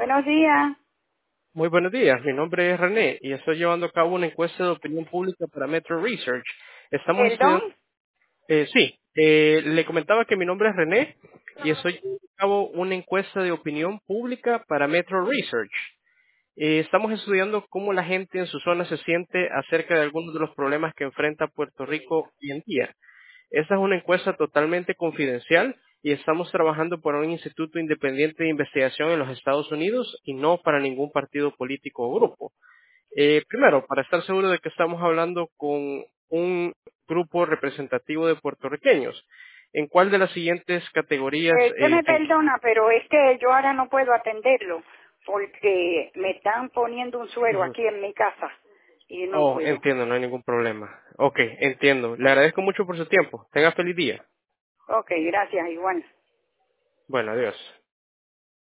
Buenos días. Muy buenos días, mi nombre es René y estoy llevando a cabo una encuesta de opinión pública para Metro Research. Estamos estudiando, ¿Perdón? le comentaba que mi nombre es René y estoy llevando a cabo una encuesta de opinión pública para Metro Research. Estamos estudiando cómo la gente en su zona se siente acerca de algunos de los problemas que enfrenta Puerto Rico hoy en día. Esta es una encuesta totalmente confidencial y estamos trabajando por un instituto independiente de investigación en los Estados Unidos y no para ningún partido político o grupo. Primero, para estar seguro de que estamos hablando con un grupo representativo de puertorriqueños, ¿en cuál de las siguientes categorías? Usted me perdona, pero es que yo ahora no puedo atenderlo porque me están poniendo un suero Ujú. aquí en mi casa y no Oh, puedo. entiendo, no hay ningún problema. Ok, entiendo. Le agradezco mucho por su tiempo. Tenga feliz día. Ok, gracias, igual. Bueno, adiós.